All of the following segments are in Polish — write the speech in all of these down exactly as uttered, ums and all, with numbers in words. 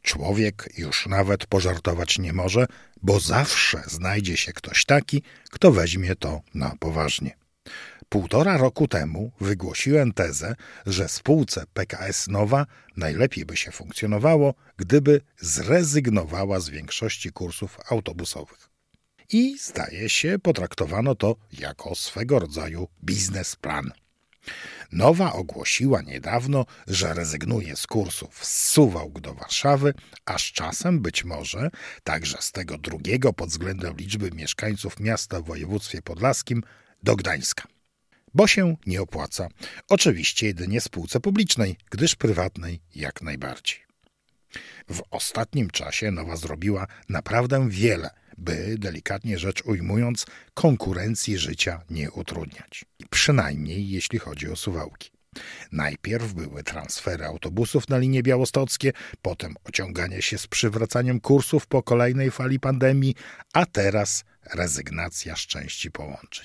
człowiek już nawet pożartować nie może, bo zawsze znajdzie się ktoś taki, kto weźmie to na poważnie. Półtora roku temu wygłosiłem tezę, że spółce P K S Nowa najlepiej by się funkcjonowało, gdyby zrezygnowała z większości kursów autobusowych. I zdaje się, potraktowano to jako swego rodzaju biznesplan. Nowa ogłosiła niedawno, że rezygnuje z kursów z Suwałk do Warszawy, a z czasem być może także z tego drugiego pod względem liczby mieszkańców miasta w województwie podlaskim do Gdańska. Bo się nie opłaca. Oczywiście jedynie spółce publicznej, gdyż prywatnej jak najbardziej. W ostatnim czasie Nowa zrobiła naprawdę wiele, by, delikatnie rzecz ujmując, konkurencji życia nie utrudniać. Przynajmniej jeśli chodzi o Suwałki. Najpierw były transfery autobusów na linie białostockie, potem ociąganie się z przywracaniem kursów po kolejnej fali pandemii, a teraz rezygnacja z części połączeń.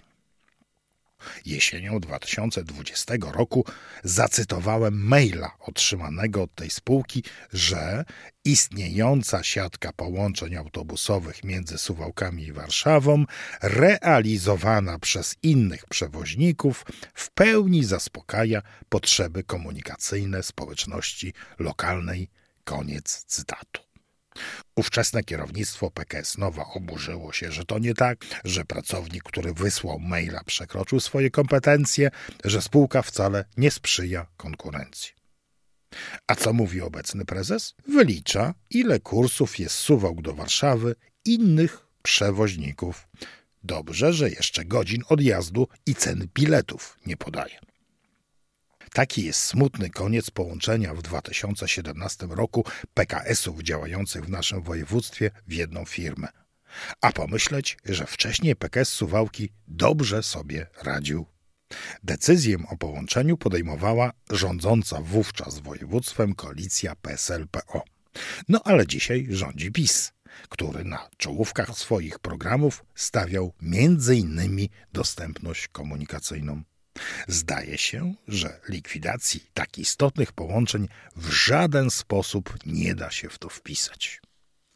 Jesienią dwa tysiące dwudziestego roku zacytowałem maila otrzymanego od tej spółki, że istniejąca siatka połączeń autobusowych między Suwałkami i Warszawą, realizowana przez innych przewoźników, w pełni zaspokaja potrzeby komunikacyjne społeczności lokalnej. Koniec cytatu. Ówczesne kierownictwo P K S Nowa oburzyło się, że to nie tak, że pracownik, który wysłał maila, przekroczył swoje kompetencje, że spółka wcale nie sprzyja konkurencji. A co mówi obecny prezes? Wylicza, ile kursów jest z Suwałk do Warszawy innych przewoźników. Dobrze, że jeszcze godzin odjazdu i cen biletów nie podaje. Taki jest smutny koniec połączenia w dwa tysiące siedemnastym roku P K S-ów działających w naszym województwie w jedną firmę. A pomyśleć, że wcześniej P K S Suwałki dobrze sobie radził. Decyzję o połączeniu podejmowała rządząca wówczas województwem koalicja P S L P O. No ale dzisiaj rządzi PiS, który na czołówkach swoich programów stawiał między innymi dostępność komunikacyjną. Zdaje się, że likwidacji tak istotnych połączeń w żaden sposób nie da się w to wpisać.